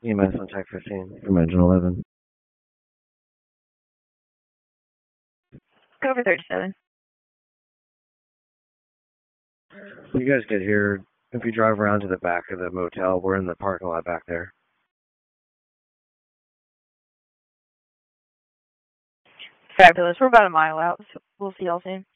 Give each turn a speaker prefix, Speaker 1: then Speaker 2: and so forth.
Speaker 1: EMS on Tech 15 from Engine 11.
Speaker 2: Go over 37.
Speaker 1: When you guys get here, if you drive around to the back of the motel, we're in the parking lot back there.
Speaker 2: Fabulous. We're about a mile out, so we'll see y'all soon.